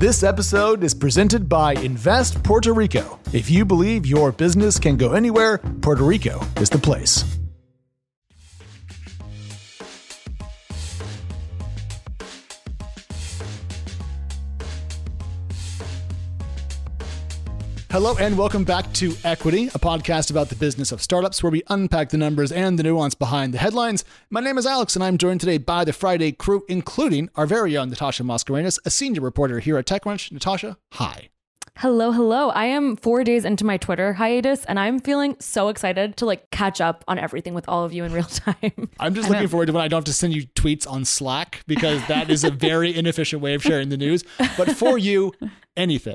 This episode is presented by Invest Puerto Rico. If you believe your business can go anywhere, Puerto Rico is the place. Hello and welcome back to Equity, a podcast about the business of startups where we unpack the numbers and the nuance behind the headlines. My name is Alex and I'm joined today by the Friday crew, including our very own Natasha Mascarenhas, a senior reporter here at TechCrunch. Natasha, hi. Hello. I am 4 days into my Twitter hiatus and I'm feeling so excited to catch up on everything with all of you in real time. I'm just looking forward to when I don't have to send you tweets on Slack because that is a very inefficient way of sharing the news. But for you, anything.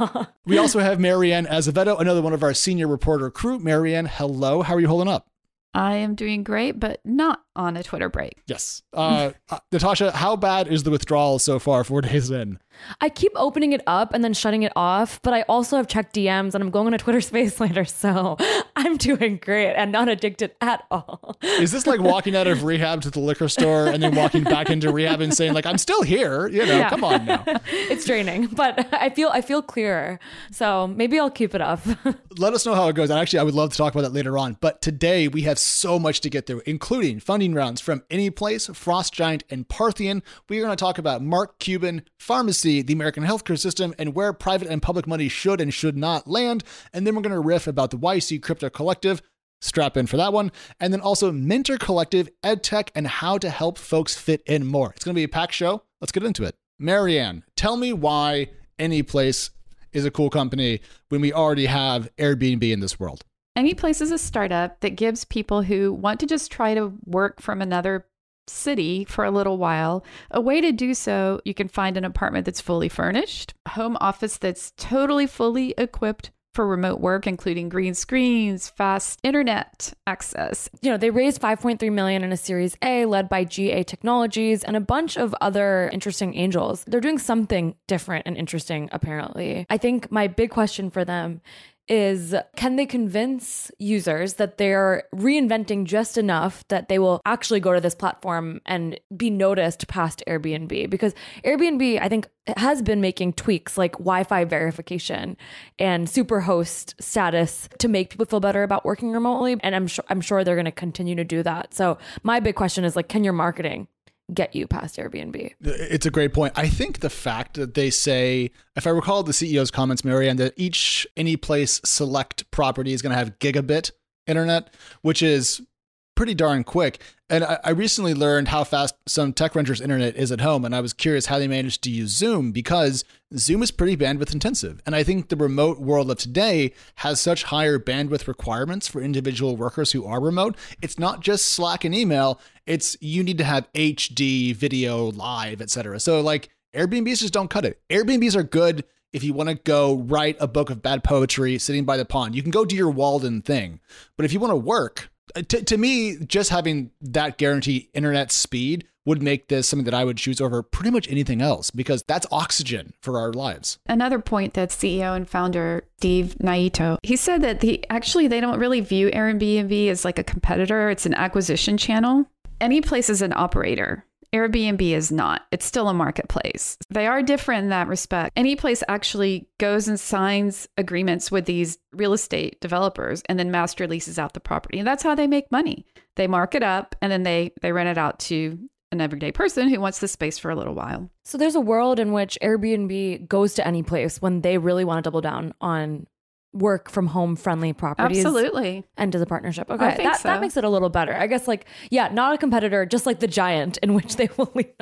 We also have Marianne Azevedo, another one of our senior reporter crew. Marianne, hello. How are you holding up? I am doing great, but not on a Twitter break. Yes. Natasha, how bad is the withdrawal so far, 4 days in? I keep opening it up and then shutting it off, but I also have checked DMs and I'm going on a Twitter space later, so I'm doing great and not addicted at all. Is this like walking out of rehab to the liquor store and then walking back into rehab and saying I'm still here? Yeah. Come on now. It's draining, but I feel clearer, so maybe I'll keep it up. Let us know how it goes. And actually, I would love to talk about that later on. But today we have so much to get through, including funding rounds from Anyplace, Frost Giant, and Parthian. We are going to talk about Mark Cuban, pharmacy, the American healthcare system, and where private and public money should and should not land. And then we're going to riff about the YC Crypto Collective. Strap in for that one. And then also Minter Collective, EdTech, and how to help folks fit in more. It's going to be a packed show. Let's get into it. Marianne, tell me why Anyplace is a cool company when we already have Airbnb in this world. Anyplace is a startup that gives people who want to just try to work from another city for a little while a way to do so. You can find an apartment that's fully furnished, a home office that's totally fully equipped for remote work, including green screens, fast internet access. They raised $5.3 million in a Series A led by GA Technologies and a bunch of other interesting angels. They're doing something different and interesting, apparently. I think my big question for them is, can they convince users that they're reinventing just enough that they will actually go to this platform and be noticed past Airbnb? Because Airbnb, I think, has been making tweaks like Wi-Fi verification and superhost status to make people feel better about working remotely. And I'm sure they're going to continue to do that. So my big question is can your marketing get you past Airbnb? It's a great point. I think the fact that they say, if I recall the CEO's comments, Marianne, that each Anyplace select property is going to have gigabit internet, which is pretty darn quick. And I recently learned how fast some TechCruncher's internet is at home. And I was curious how they managed to use Zoom, because Zoom is pretty bandwidth intensive. And I think the remote world of today has such higher bandwidth requirements for individual workers who are remote. It's not just Slack and email. It's you need to have HD, video, live, etc. So Airbnbs just don't cut it. Airbnbs are good if you want to go write a book of bad poetry sitting by the pond. You can go do your Walden thing. But if you want to work, to me, just having that guaranteed internet speed would make this something that I would choose over pretty much anything else, because that's oxygen for our lives. Another point that CEO and founder Steve Naito, he said that they don't really view Airbnb as like a competitor. It's an acquisition channel. Anyplace is an operator. Airbnb is not. It's still a marketplace. They are different in that respect. Anyplace actually goes and signs agreements with these real estate developers and then master leases out the property. And that's how they make money. They mark it up and then they rent it out to an everyday person who wants the space for a little while. So there's a world in which Airbnb goes to Anyplace when they really want to double down on work from home friendly properties. Absolutely. And does a partnership. Okay. That makes it a little better. I guess not a competitor, just like the giant in which they will lean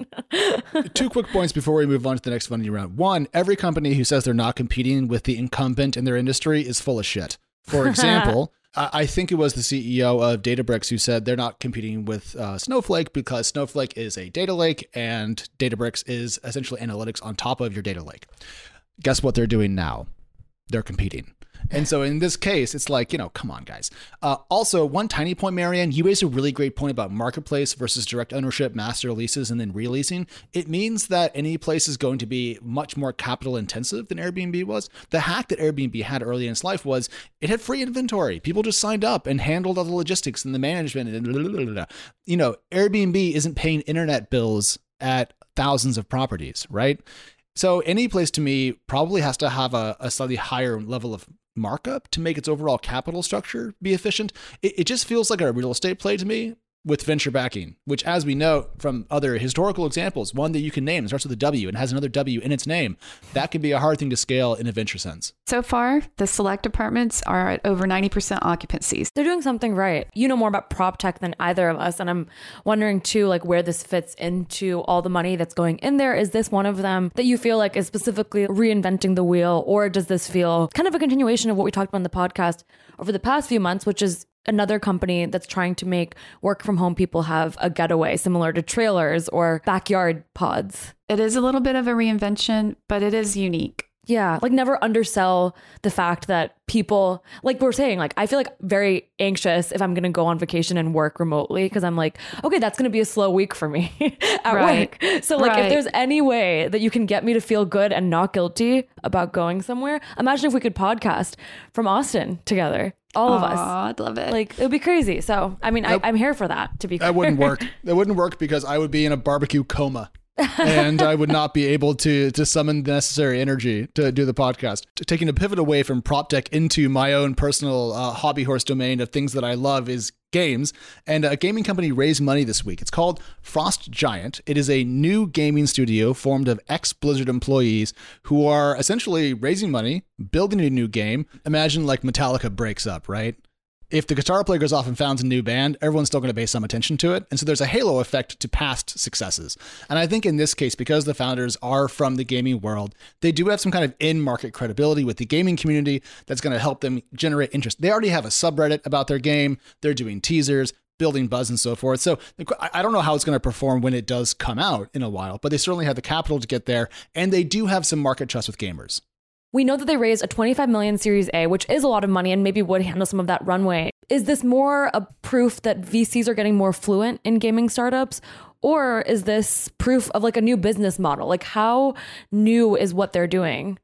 on. 2 quick points before we move on to the next funding round. One, every company who says they're not competing with the incumbent in their industry is full of shit. For example, I think it was the CEO of Databricks who said they're not competing with Snowflake because Snowflake is a data lake and Databricks is essentially analytics on top of your data lake. Guess what they're doing now? They're competing. And so in this case, it's come on, guys. Also, one tiny point, Marianne, you raised a really great point about marketplace versus direct ownership, master leases, and then releasing. It means that Anyplace is going to be much more capital intensive than Airbnb was. The hack that Airbnb had early in its life was it had free inventory. People just signed up and handled all the logistics and the management. And Airbnb isn't paying internet bills at thousands of properties, right? So any place to me probably has to have a slightly higher level of markup to make its overall capital structure be efficient. It just feels like a real estate play to me with venture backing, which, as we know from other historical examples, one that you can name starts with a W and has another W in its name. That can be a hard thing to scale in a venture sense. So far, the select apartments are at over 90% occupancies. They're doing something right. You know more about prop tech than either of us. And I'm wondering too, like where this fits into all the money that's going in there. Is this one of them that you feel like is specifically reinventing the wheel? Or does this feel kind of a continuation of what we talked about in the podcast over the past few months, which is another company that's trying to make work from home people have a getaway similar to trailers or backyard pods? It is a little bit of a reinvention, but it is unique. Yeah, like never undersell the fact that people, like we're saying, like I feel like very anxious if I'm going to go on vacation and work remotely because I'm like, okay, that's going to be a slow week for me at work. So like if there's any way that you can get me to feel good and not guilty about going somewhere, imagine if we could podcast from Austin together. All of us. I'd love it. Like, it would be crazy. So, I mean, I'm here for that, to be clear. That wouldn't work. That wouldn't work because I would be in a barbecue coma. And I would not be able to summon the necessary energy to do the podcast. Taking a pivot away from prop tech into my own personal hobby horse domain of things that I love is games. And a gaming company raised money this week. It's called Frost Giant. It is a new gaming studio formed of ex-Blizzard employees who are essentially raising money, building a new game. Imagine like Metallica breaks up, right? If the guitar player goes off and founds a new band, everyone's still going to pay some attention to it. And so there's a halo effect to past successes. And I think in this case, because the founders are from the gaming world, they do have some kind of in-market credibility with the gaming community that's going to help them generate interest. They already have a subreddit about their game. They're doing teasers, building buzz and so forth. So I don't know how it's going to perform when it does come out in a while, but they certainly have the capital to get there. And they do have some market trust with gamers. We know that they raised a 25 million Series A, which is a lot of money and maybe would handle some of that runway. Is this more a proof that VCs are getting more fluent in gaming startups? Or is this proof of like a new business model? Like how new is what they're doing?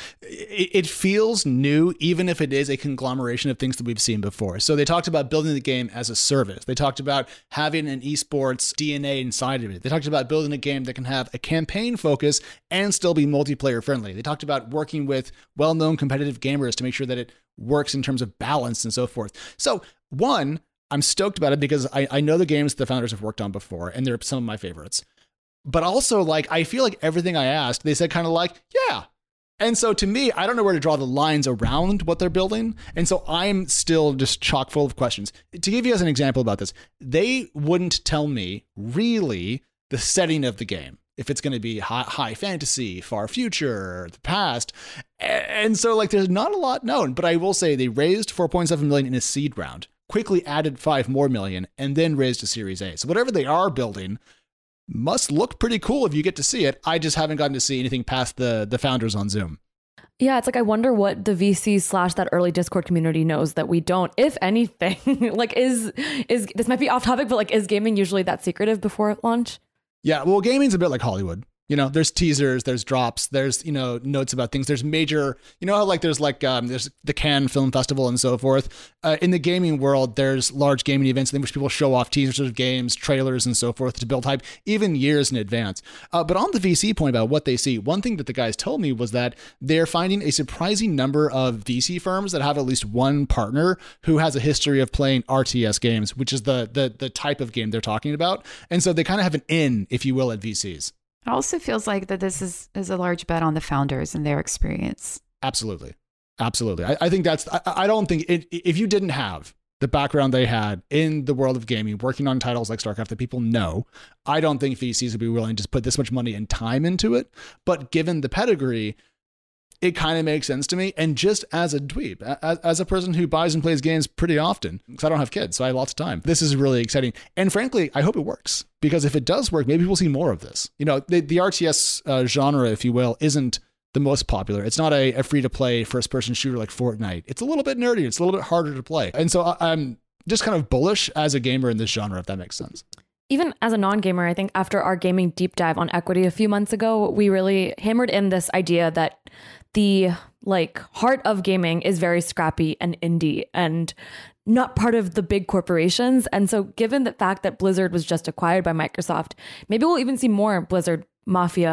It feels new, even if it is a conglomeration of things that we've seen before. So they talked about building the game as a service. They talked about having an esports DNA inside of it. They talked about building a game that can have a campaign focus and still be multiplayer friendly. They talked about working with well-known competitive gamers to make sure that it works in terms of balance and so forth. So one, I'm stoked about it because I know the games the founders have worked on before, and they're some of my favorites. But also, like, I feel like everything I asked, they said kind of like, yeah. And so to me, I don't know where to draw the lines around what they're building. And so I'm still just chock full of questions. To give you as an example about this, they wouldn't tell me really the setting of the game. If it's going to be high fantasy, far future, the past. And so like there's not a lot known, but I will say they raised 4.7 million in a seed round, quickly added 5 more million, and then raised a Series A. So whatever they are building must look pretty cool if you get to see it. I just haven't gotten to see anything past the founders on Zoom. Yeah, it's like I wonder what the VCs / that early Discord community knows that we don't, if anything. Like is this might be off topic, but like is gaming usually that secretive before launch? Yeah, well, gaming's a bit like Hollywood. You know, there's teasers, there's drops, there's, you know, notes about things. There's major, you know how like there's the Cannes Film Festival and so forth. In the gaming world, there's large gaming events in which people show off teasers of games, trailers, and so forth to build hype, even years in advance. But on the VC point about what they see, one thing that the guys told me was that they're finding a surprising number of VC firms that have at least one partner who has a history of playing RTS games, which is the type of game they're talking about. And so they kind of have an in, if you will, at VCs. It also feels like that this is a large bet on the founders and their experience. Absolutely. Absolutely. I think I don't think if you didn't have the background they had in the world of gaming, working on titles like StarCraft that people know, I don't think VCs would be willing to put this much money and time into it. But given the pedigree, it kind of makes sense to me. And just as a dweeb, as a person who buys and plays games pretty often, because I don't have kids, so I have lots of time, this is really exciting. And frankly, I hope it works. Because if it does work, maybe we'll see more of this. You know, the RTS genre, if you will, isn't the most popular. It's not a free-to-play first-person shooter like Fortnite. It's a little bit nerdy. It's a little bit harder to play. And so I'm just kind of bullish as a gamer in this genre, if that makes sense. Even as a non-gamer, I think after our gaming deep dive on equity a few months ago, we really hammered in this idea that the like heart of gaming is very scrappy and indie and not part of the big corporations. And so given the fact that Blizzard was just acquired by Microsoft, maybe we'll even see more Blizzard Mafia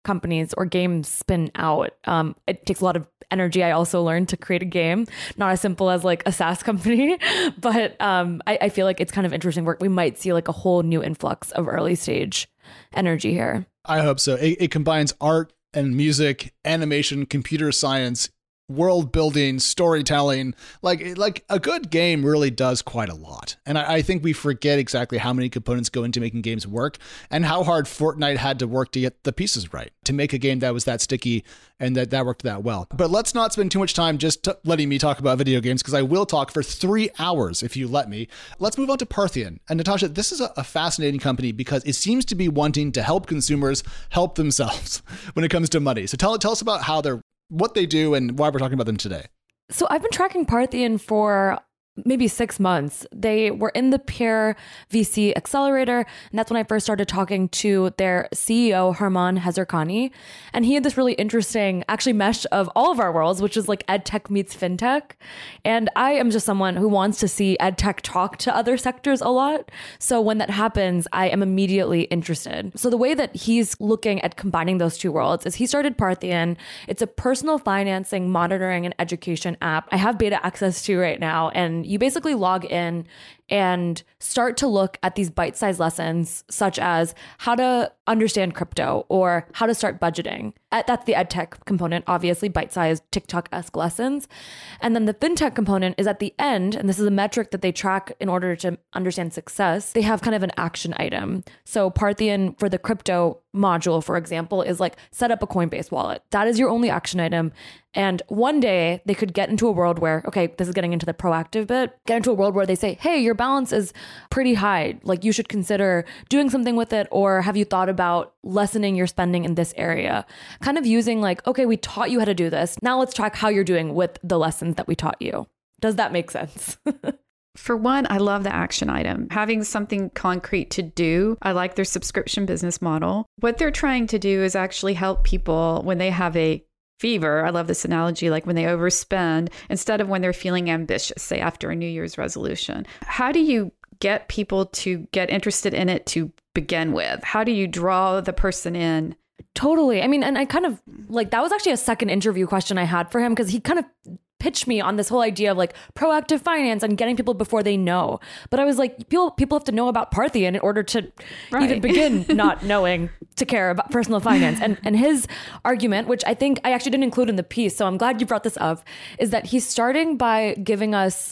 companies or games spin out. It takes a lot of energy. I also learned to create a game, not as simple as like a SaaS company, but I feel like it's kind of interesting work. We might see like a whole new influx of early stage energy here. I hope so. It combines art and music, animation, computer science, world building, storytelling. Like a good game really does quite a lot. And I think we forget exactly how many components go into making games work and how hard Fortnite had to work to get the pieces right, to make a game that was that sticky and that worked that well. But let's not spend too much time just letting me talk about video games, because I will talk for 3 hours if you let me. Let's move on to Parthian. And Natasha, this is a fascinating company because it seems to be wanting to help consumers help themselves when it comes to money. So tell us about what they do and why we're talking about them today. So I've been tracking Parthian for maybe 6 months. They were in the Peer VC Accelerator, and that's when I first started talking to their CEO, Harman Hazarkani. And he had this really interesting, actually, mesh of all of our worlds, which is like edtech meets fintech. And I am just someone who wants to see edtech talk to other sectors a lot. So when that happens, I am immediately interested. So the way that he's looking at combining those two worlds is he started Parthian. It's a personal financing, monitoring, and education app I have beta access to right now. And you basically log in and start to look at these bite-sized lessons, such as how to understand crypto or how to start budgeting. That's the edtech component, obviously, bite-sized TikTok-esque lessons. And then the fintech component is at the end, and this is a metric that they track in order to understand success. They have kind of an action item. So Parthian for the crypto module, for example, is like set up a Coinbase wallet. That is your only action item. And one day they could get into a world where, okay, this is getting into the proactive bit, get into a world where they say, hey, your balance is pretty high. Like you should consider doing something with it. Or have you thought about lessening your spending in this area? Kind of using like, okay, we taught you how to do this. Now let's track how you're doing with the lessons that we taught you. Does that make sense? For one, I love the action item. Having something concrete to do. I like their subscription business model. What they're trying to do is actually help people when they have a fever. I love this analogy, like when they overspend, instead of when they're feeling ambitious, say after a New Year's resolution. How do you get people to get interested in it to begin with? How do you draw the person in? Totally. I mean, and I kind of like, that was actually a second interview question I had for him, because he kind of pitched me on this whole idea of like proactive finance and getting people before they know. But I was like, people have to know about Parthian in order to even begin not knowing to care about personal finance. And his argument, which I think I actually didn't include in the piece, so I'm glad you brought this up, is that he's starting by giving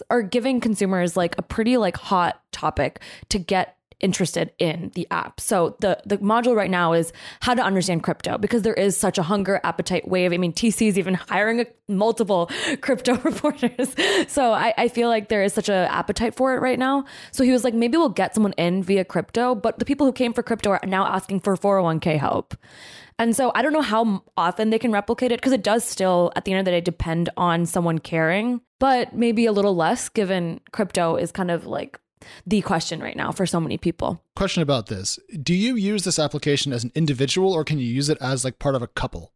consumers like a pretty like hot topic to get interested in the app. So the module right now is how to understand crypto, because there is such a hunger appetite wave. I mean, TC is even hiring multiple crypto reporters. So I feel like there is such an appetite for it right now. So he was like, maybe we'll get someone in via crypto, but the people who came for crypto are now asking for 401k help. And so I don't know how often they can replicate it, because it does still, at the end of the day, depend on someone caring, but maybe a little less, given crypto is kind of like the question right now for so many people. Question about this. Do you use this application as an individual, or can you use it as like part of a couple?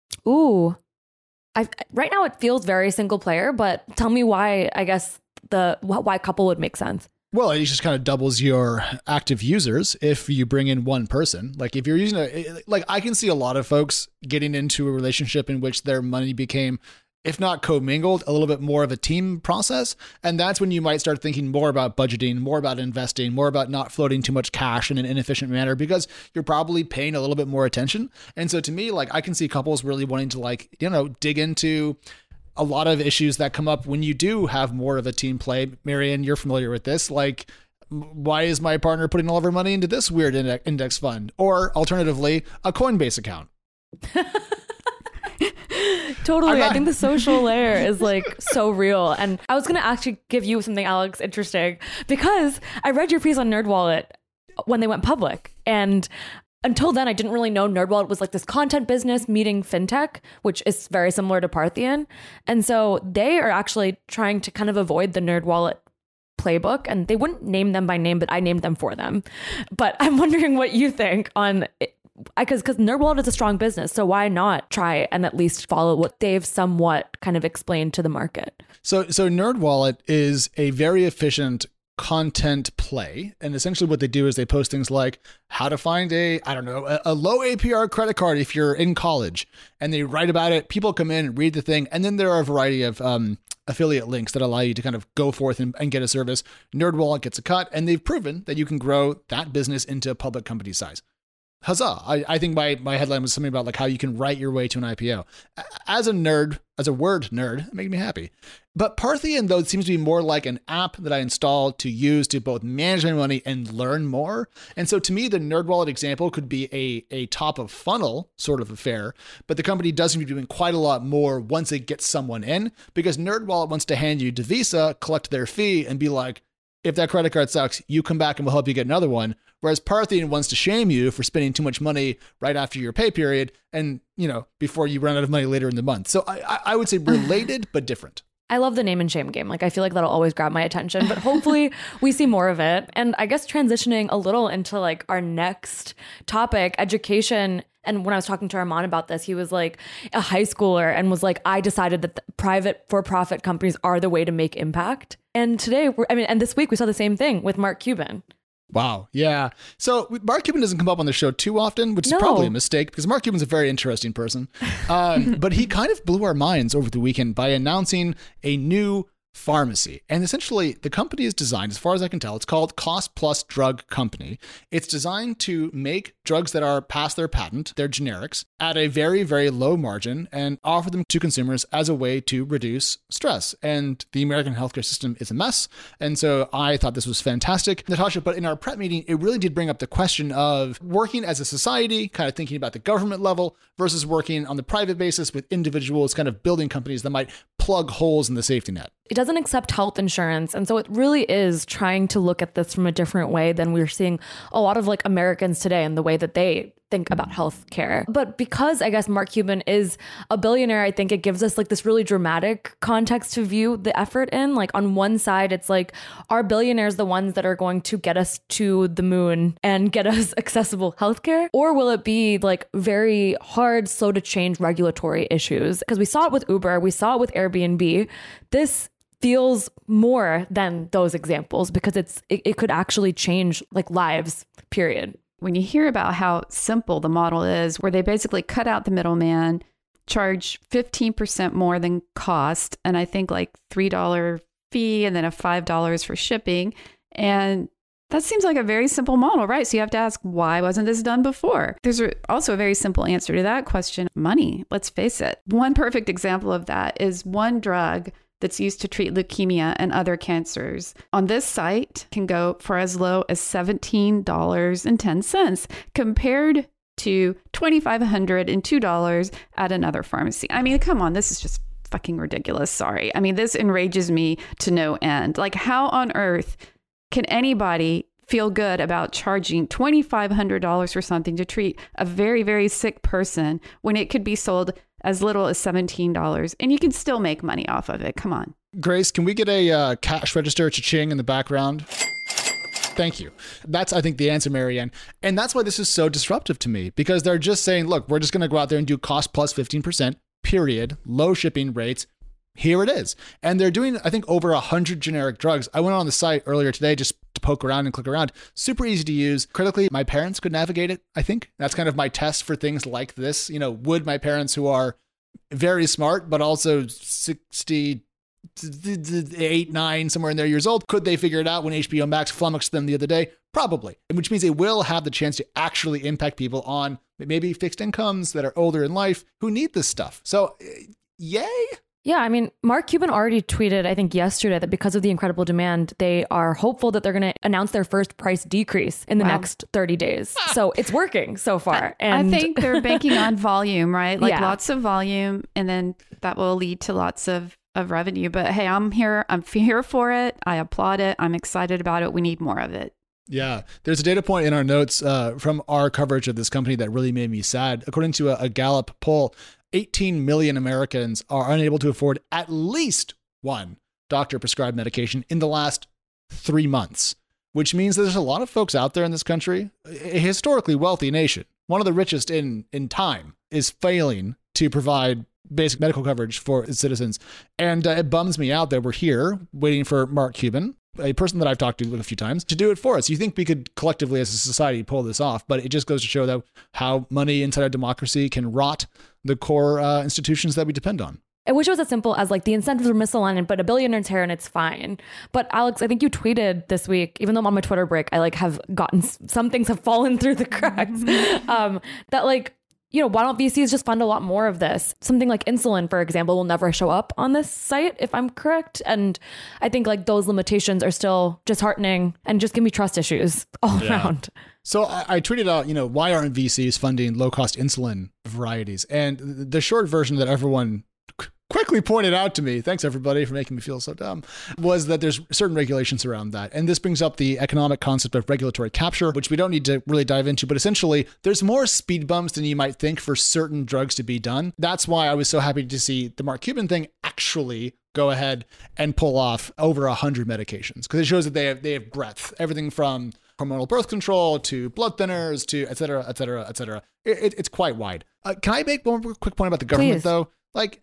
Ooh, right now it feels very single player, but tell me why, I guess why couple would make sense. Well, it just kind of doubles your active users if you bring in one person. Like if you're using I can see a lot of folks getting into a relationship in which their money became, if not commingled, a little bit more of a team process. And that's when you might start thinking more about budgeting, more about investing, more about not floating too much cash in an inefficient manner, because you're probably paying a little bit more attention. And so to me, like I can see couples really wanting to dig into a lot of issues that come up when you do have more of a team play. Marianne, you're familiar with this. Like, why is my partner putting all of her money into this weird index fund? Or alternatively, a Coinbase account. Totally. I think the social layer is like so real. And I was going to actually give you something, Alex, interesting, because I read your piece on NerdWallet when they went public. And until then, I didn't really know NerdWallet was like this content business meeting fintech, which is very similar to Parthian. And so they are actually trying to kind of avoid the NerdWallet playbook, and they wouldn't name them by name, but I named them for them. But I'm wondering what you think on it. Because NerdWallet is a strong business, so why not try and at least follow what they've somewhat kind of explained to the market? So NerdWallet is a very efficient content play. And essentially what they do is they post things like how to find a low APR credit card if you're in college. And they write about it. People come in and read the thing. And then there are a variety of affiliate links that allow you to kind of go forth and get a service. NerdWallet gets a cut. And they've proven that you can grow that business into a public company size. Huzzah. I think my headline was something about like how you can write your way to an IPO. As a word nerd, it makes me happy. But Parthian, though, seems to be more like an app that I installed to use to both manage my money and learn more. And so to me, the NerdWallet example could be a top of funnel sort of affair, but the company does seem to be doing quite a lot more once it gets someone in, because NerdWallet wants to hand you to Visa, collect their fee, and be like, if that credit card sucks, you come back and we'll help you get another one. Whereas Parthian wants to shame you for spending too much money right after your pay period and, before you run out of money later in the month. So I would say related, but different. I love the name and shame game. Like, I feel like that'll always grab my attention, but hopefully we see more of it. And I guess transitioning a little into like our next topic, education. And when I was talking to Armand about this, he was like a high schooler and was like, I decided that the private for-profit companies are the way to make impact. And today, and this week we saw the same thing with Mark Cuban. Wow. Yeah. So Mark Cuban doesn't come up on the show too often, which is probably a mistake because Mark Cuban's a very interesting person. But he kind of blew our minds over the weekend by announcing a new pharmacy. And essentially, the company is designed, as far as I can tell, it's called Cost Plus Drug Company. It's designed to make drugs that are past their patent, they're generics, at a very, very low margin and offer them to consumers as a way to reduce stress. And the American healthcare system is a mess. And so I thought this was fantastic, Natasha. But in our prep meeting, it really did bring up the question of working as a society, kind of thinking about the government level versus working on the private basis with individuals, kind of building companies that might plug holes in the safety net. It doesn't accept health insurance. And so it really is trying to look at this from a different way than we're seeing a lot of like Americans today and the way that they think about healthcare. But because I guess Mark Cuban is a billionaire, I think it gives us like this really dramatic context to view the effort in. Like on one side, it's like, are billionaires the ones that are going to get us to the moon and get us accessible healthcare? Or will it be like very hard, slow to change regulatory issues? Because we saw it with Uber, we saw it with Airbnb. This feels more than those examples because it could actually change like lives, period. When you hear about how simple the model is, where they basically cut out the middleman, charge 15% more than cost, and I think like $3 fee and then a $5 for shipping. And that seems like a very simple model, right? So you have to ask, why wasn't this done before? There's also a very simple answer to that question. Money, let's face it. One perfect example of that is one drug that's used to treat leukemia and other cancers on this site can go for as low as $17.10 compared to $2,502 at another pharmacy. I mean, come on, this is just fucking ridiculous. Sorry. I mean, this enrages me to no end. Like, how on earth can anybody feel good about charging $2,500 for something to treat a very, very sick person when it could be sold as little as $17 and you can still make money off of it? Come on. Grace, can we get a cash register cha-ching in the background? Thank you. That's, I think, the answer, Marianne. And that's why this is so disruptive to me, because they're just saying, look, we're just going to go out there and do cost plus 15%, period, low shipping rates. Here it is. And they're doing, I think, over 100 generic drugs. I went on the site earlier today just to poke around and click around. Super easy to use. Critically, my parents could navigate it, I think. That's kind of my test for things like this. You know, would my parents, who are very smart, but also 68, 9, somewhere in their years old, could they figure it out when HBO Max flummoxed them the other day? Probably. Which means they will have the chance to actually impact people on maybe fixed incomes that are older in life who need this stuff. So, yay. Yeah, I mean, Mark Cuban already tweeted, I think yesterday, that because of the incredible demand, they are hopeful that they're going to announce their first price decrease in the next 30 days. So it's working so far. And I think they're banking on volume, right? Like lots of volume, and then that will lead to lots of revenue. But hey, I'm here for it. I applaud it. I'm excited about it. We need more of it. Yeah, there's a data point in our notes from our coverage of this company that really made me sad. According to a Gallup poll, 18 million Americans are unable to afford at least one doctor-prescribed medication in the last 3 months, which means that there's a lot of folks out there in this country, a historically wealthy nation, one of the richest in time, is failing to provide basic medical coverage for its citizens. And it bums me out that we're here waiting for Mark Cuban, a person that I've talked to a few times, to do it for us. You think we could collectively as a society pull this off, but it just goes to show that how money inside our democracy can rot the core institutions that we depend on. I wish it was as simple as like the incentives were misaligned, but a billionaire's here and it's fine. But Alex, I think you tweeted this week, even though I'm on my Twitter break, I like have gotten some things have fallen through the cracks. That like, you know, why don't VCs just fund a lot more of this? Something like insulin, for example, will never show up on this site, if I'm correct. And I think like those limitations are still disheartening and just give me trust issues all around. So I tweeted out, you know, why aren't VCs funding low-cost insulin varieties? And the short version that everyone quickly pointed out to me, thanks everybody for making me feel so dumb, was that there's certain regulations around that. And this brings up the economic concept of regulatory capture, which we don't need to really dive into, but essentially there's more speed bumps than you might think for certain drugs to be done. That's why I was so happy to see the Mark Cuban thing actually go ahead and pull off over 100 medications, because it shows that they have breadth, everything from hormonal birth control to blood thinners to et cetera, et cetera, et cetera. It's quite wide. Can I make one quick point about the government, though? Like,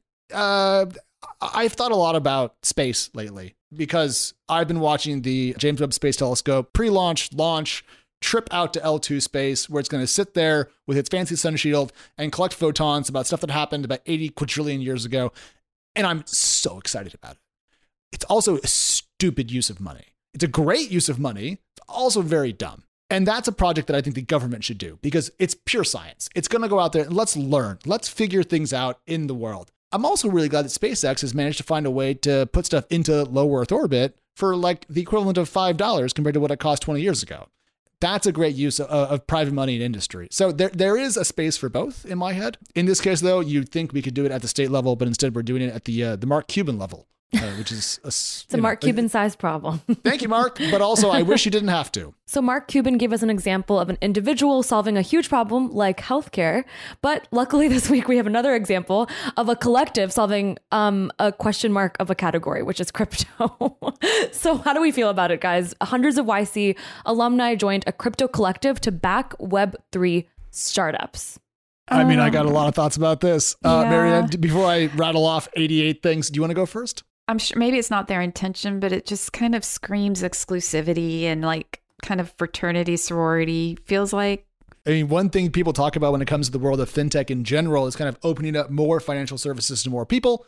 I've thought a lot about space lately because I've been watching the James Webb Space Telescope pre-launch, launch, trip out to L2 space, where it's going to sit there with its fancy sun shield and collect photons about stuff that happened about 80 quadrillion years ago. And I'm so excited about it. It's also a stupid use of money. It's a great use of money. It's also very dumb. And that's a project that I think the government should do because it's pure science. It's going to go out there and let's learn. Let's figure things out in the world. I'm also really glad that SpaceX has managed to find a way to put stuff into low Earth orbit for like the equivalent of $5 compared to what it cost 20 years ago. That's a great use of private money in industry. So there is a space for both in my head. In this case, though, you'd think we could do it at the state level, but instead we're doing it at the Mark Cuban level, which is it's a Mark Cuban sized problem. Thank you, Mark. But also, I wish you didn't have to. So Mark Cuban gave us an example of an individual solving a huge problem like healthcare. But luckily this week we have another example of a collective solving a question mark of a category, which is crypto. So how do we feel about it, guys? Hundreds of YC alumni joined a crypto collective to back Web3 startups. I mean, I got a lot of thoughts about this. Marianne, before I rattle off 88 things, do you want to go first? I'm sure maybe it's not their intention, but it just kind of screams exclusivity and like kind of fraternity, sorority, feels like. I mean, one thing people talk about when it comes to the world of fintech in general is kind of opening up more financial services to more people.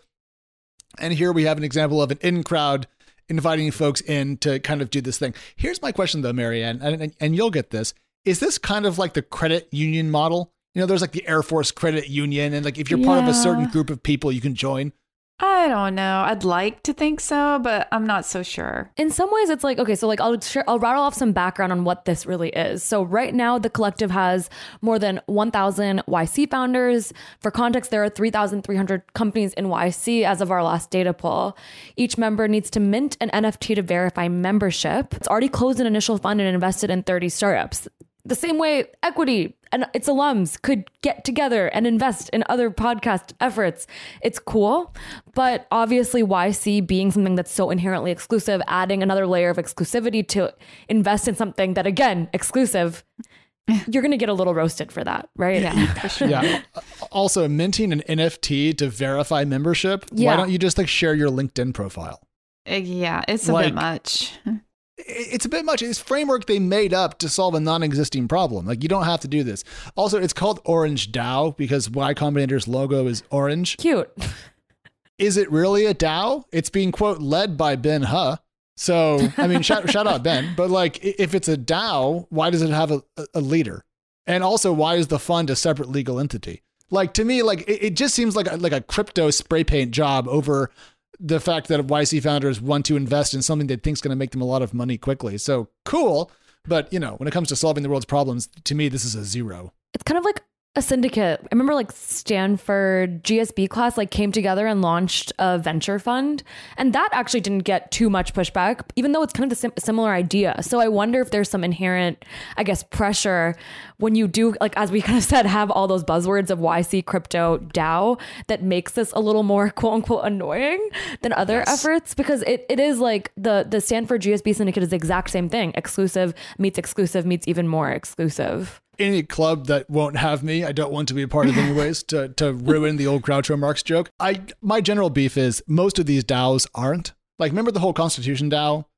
And here we have an example of an in-crowd inviting folks in to kind of do this thing. Here's my question though, Marianne, and you'll get this. Is this kind of like the credit union model? You know, there's like the Air Force Credit Union, and like if you're part of a certain group of people, you can join. I don't know. I'd like to think so, but I'm not so sure. In some ways, it's like, okay, so like I'll rattle off some background on what this really is. So right now, the collective has more than 1,000 YC founders. For context, there are 3,300 companies in YC as of our last data poll. Each member needs to mint an NFT to verify membership. It's already closed an initial fund and invested in 30 startups. The same way Equity and its alums could get together and invest in other podcast efforts. It's cool, but obviously YC being something that's so inherently exclusive, adding another layer of exclusivity to invest in something that, again, exclusive, you're going to get a little roasted for that, right? Yeah, for sure. Yeah. Also, minting an NFT to verify membership. Why don't you just like share your LinkedIn profile? Yeah, it's a bit much. It's a bit much. It's framework they made up to solve a non-existing problem. Like, you don't have to do this. Also, it's called Orange DAO because Y Combinator's logo is orange. Cute. Is it really a DAO? It's being, quote, led by Ben Huh. So, I mean, shout out Ben. But like, if it's a DAO, why does it have a leader? And also, why is the fund a separate legal entity? Like, to me, like it just seems like a crypto spray paint job over the fact that YC founders want to invest in something they think is going to make them a lot of money quickly. So cool. But, you know, when it comes to solving the world's problems, to me, this is a zero. It's kind of like a syndicate. I remember like Stanford GSB class like came together and launched a venture fund. And that actually didn't get too much pushback, even though it's kind of the similar idea. So I wonder if there's some inherent, I guess, pressure when you do, like, as we kind of said, have all those buzzwords of YC, crypto, DAO that makes this a little more quote unquote annoying than other efforts, because it is like the Stanford GSB syndicate is the exact same thing. Exclusive meets even more exclusive. Any club that won't have me, I don't want to be a part of anyways, to ruin the old Groucho Marx joke. My general beef is most of these DAOs aren't. Like, remember the whole Constitution DAO?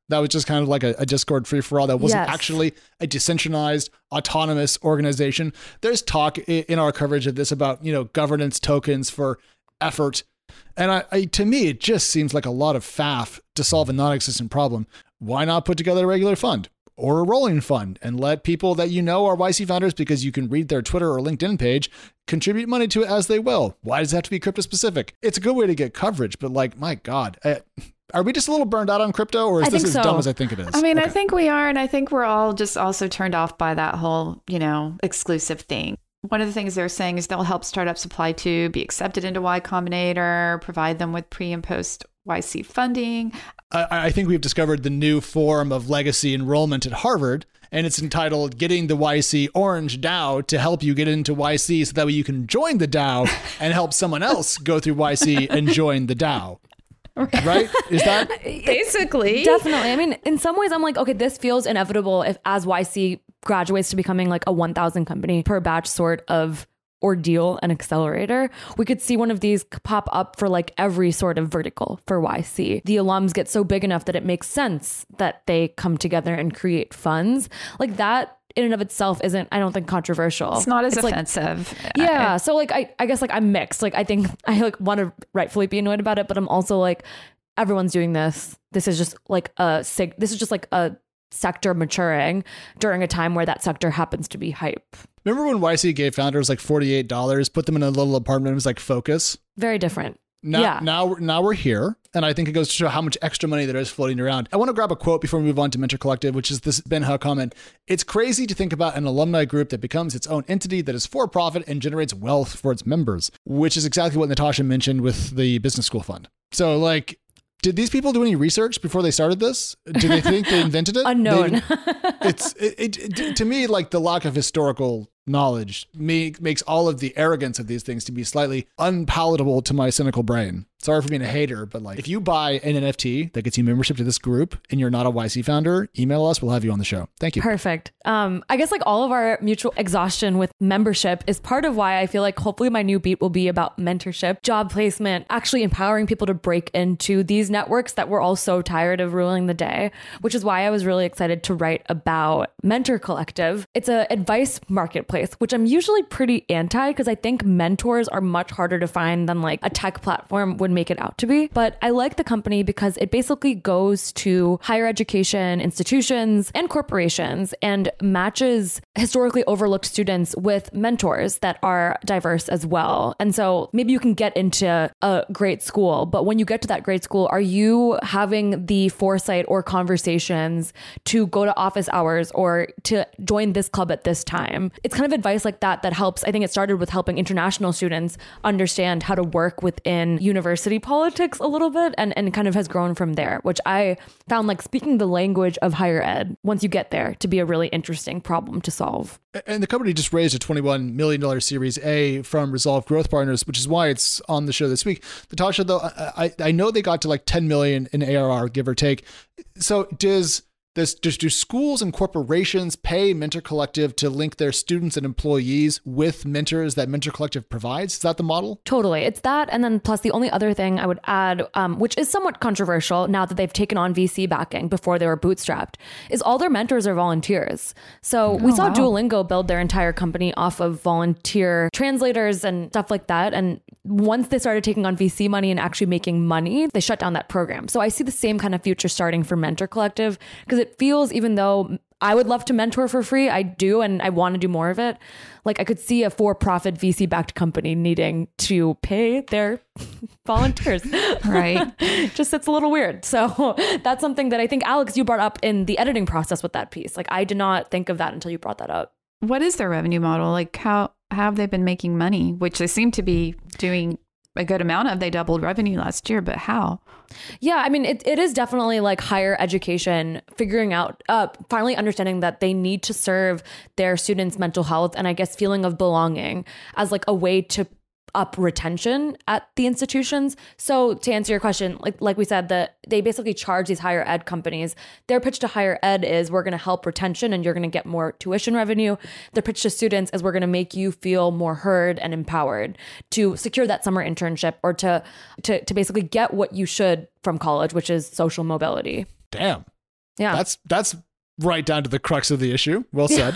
That was just kind of like a Discord free-for-all that wasn't actually a decentralized, autonomous organization. There's talk in our coverage of this about, governance tokens for effort. And to me, it just seems like a lot of faff to solve a non-existent problem. Why not put together a regular fund or a rolling fund and let people that are YC founders, because you can read their Twitter or LinkedIn page, contribute money to it as they will? Why does it have to be crypto specific? It's a good way to get coverage, but my God, are we just a little burned out on crypto, or is this as dumb as I think it is? I mean, okay. I think we are. And I think we're all just also turned off by that whole, exclusive thing. One of the things they're saying is they'll help startup supply to be accepted into Y Combinator, provide them with pre and post YC funding. I think we've discovered the new form of legacy enrollment at Harvard, and it's entitled Getting the YC Orange DAO to help you get into YC so that way you can join the DAO and help someone else go through YC and join the DAO. Right? Is that basically? Definitely. I mean, in some ways, I'm like, okay, this feels inevitable if as YC graduates to becoming like a 1,000 company per batch sort of ordeal and accelerator. We could see one of these pop up for like every sort of vertical for YC. The alums get so big enough that it makes sense that they come together and create funds. Like that in and of itself isn't, I don't think, controversial. It's not as offensive. Yeah. So like, I guess like I'm mixed. Like I think I like want to rightfully be annoyed about it, but I'm also like, everyone's doing this. This is just like a sector maturing during a time where that sector happens to be hype. Remember when YC gave founders like $48, put them in a little apartment, it was like Focus? Very different. Now we're here. And I think it goes to show how much extra money there is floating around. I want to grab a quote before we move on to Mentor Collective, which is this Ben Ha comment. It's crazy to think about an alumni group that becomes its own entity that is for profit and generates wealth for its members, which is exactly what Natasha mentioned with the business school fund. So like, did these people do any research before they started this? Do they think they invented it? Unknown. To me, like the lack of historical knowledge makes all of the arrogance of these things to be slightly unpalatable to my cynical brain. Sorry for being a hater, but like if you buy an NFT that gets you membership to this group and you're not a YC founder, email us. We'll have you on the show. Thank you. Perfect. I guess like all of our mutual exhaustion with membership is part of why I feel like hopefully my new beat will be about mentorship, job placement, actually empowering people to break into these networks that we're all so tired of ruling the day, which is why I was really excited to write about Mentor Collective. It's an advice marketplace, which I'm usually pretty anti because I think mentors are much harder to find than like a tech platform would make it out to be. But I like the company because it basically goes to higher education institutions and corporations and matches historically overlooked students with mentors that are diverse as well. And so maybe you can get into a great school, but when you get to that great school, are you having the foresight or conversations to go to office hours or to join this club at this time? It's kind of advice like that that helps. I think it started with helping international students understand how to work within university politics a little bit and kind of has grown from there, which I found like speaking the language of higher ed once you get there to be a really interesting problem to solve. And the company just raised a $21 million Series A from Resolve Growth Partners, which is why it's on the show this week. Natasha, though, I know they got to like 10 million in ARR, give or take. So do schools and corporations pay Mentor Collective to link their students and employees with mentors that Mentor Collective provides? Is that the model? Totally. It's that. And then plus the only other thing I would add, which is somewhat controversial now that they've taken on VC backing before they were bootstrapped, is all their mentors are volunteers. So we saw Duolingo build their entire company off of volunteer translators and stuff like that. And once they started taking on VC money and actually making money, they shut down that program. So I see the same kind of future starting for Mentor Collective because it feels, even though I would love to mentor for free, I do, and I want to do more of it. Like I could see a for-profit VC-backed company needing to pay their volunteers. Right. Just it's a little weird. So that's something that I think, Alex, you brought up in the editing process with that piece. Like I did not think of that until you brought that up. What is their revenue model? Like how have they been making money, which they seem to be doing a good amount of? They doubled revenue last year, but how? Yeah, I mean, it is definitely like higher education, figuring out, finally understanding that they need to serve their students' mental health and I guess feeling of belonging as like a way to up retention at the institutions. So to answer your question, like we said, that they basically charge these higher ed companies. Their pitch to higher ed is we're going to help retention and you're going to get more tuition revenue. Their pitch to students is we're going to make you feel more heard and empowered to secure that summer internship or to basically get what you should from college, which is social mobility. Damn. Yeah. That's right down to the crux of the issue. Well said.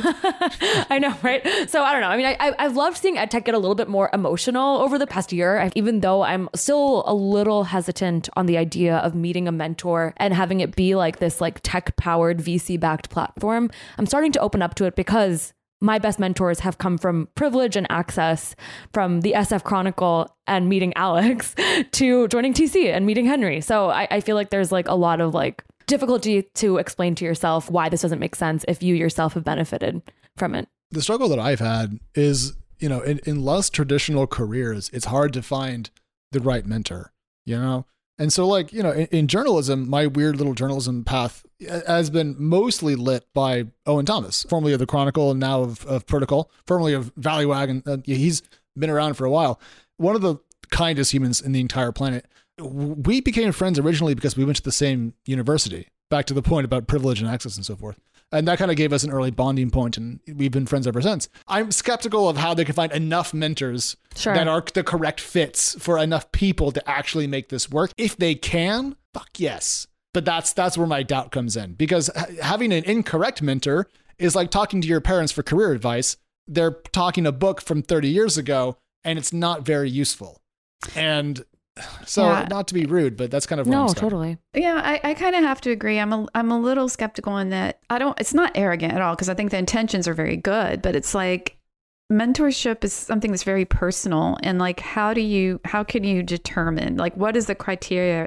I know, right? So I don't know. I mean, I've loved seeing EdTech get a little bit more emotional over the past year, even though I'm still a little hesitant on the idea of meeting a mentor and having it be like this like tech-powered VC-backed platform. I'm starting to open up to it because my best mentors have come from privilege and access, from the SF Chronicle and meeting Alex to joining TC and meeting Henry. So I feel like there's like a lot of like difficulty to explain to yourself why this doesn't make sense if you yourself have benefited from it. The struggle that I've had is, you know, in less traditional careers, it's hard to find the right mentor, you know? And so like, you know, in journalism, my weird little journalism path has been mostly lit by Owen Thomas, formerly of the Chronicle and now of Protocol, formerly of Valleywag. He's been around for a while. One of the kindest humans in the entire planet. We became friends originally because we went to the same university, back to the point about privilege and access and so forth. And that kind of gave us an early bonding point, and we've been friends ever since. I'm skeptical of how they can find enough mentors that are the correct fits for enough people to actually make this work. If they can, fuck yes. But that's where my doubt comes in, because having an incorrect mentor is like talking to your parents for career advice. They're talking a book from 30 years ago, and it's not very useful. And so not to be rude, but that's kind of where I'm stuck. Totally. Yeah, I kind of have to agree. I'm a little skeptical in that. It's not arrogant at all, because I think the intentions are very good, but it's like mentorship is something that's very personal. And like, how can you determine like what is the criteria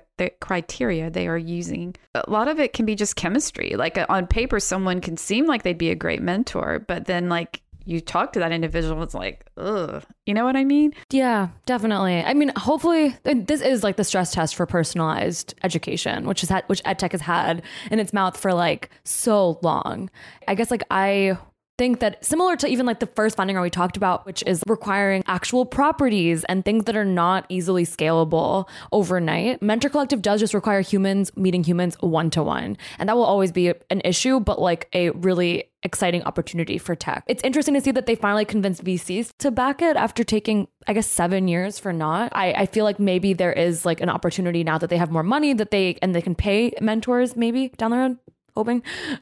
they are using? A lot of it can be just chemistry. Like on paper, someone can seem like they'd be a great mentor, but then like you talk to that individual, it's like, ugh, you know what I mean? Yeah, definitely. I mean, hopefully this is like the stress test for personalized education, which EdTech has had in its mouth for like so long. I guess like I think that similar to even like the first funding round we talked about, which is requiring actual properties and things that are not easily scalable overnight, Mentor Collective does just require humans meeting humans one-to-one. And that will always be an issue, but like a really exciting opportunity for tech. It's interesting to see that they finally convinced VCs to back it after taking, I guess, 7 years for not. I feel like maybe there is like an opportunity now that they have more money that they can pay mentors maybe down the road. Hoping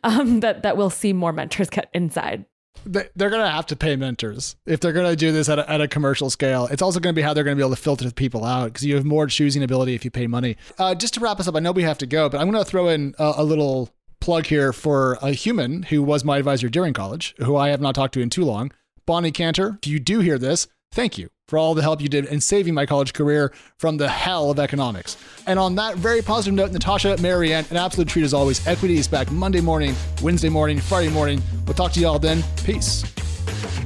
that we'll see more mentors get inside. They're going to have to pay mentors if they're going to do this at a commercial scale. It's also going to be how they're going to be able to filter people out, because you have more choosing ability if you pay money. Just to wrap us up, I know we have to go, but I'm going to throw in a little plug here for a human who was my advisor during college, who I have not talked to in too long. Bonnie Cantor, if you do hear this, thank you for all the help you did in saving my college career from the hell of economics. And on that very positive note, Natasha, Marianne, an absolute treat as always. Equity is back Monday morning, Wednesday morning, Friday morning. We'll talk to you all then. Peace.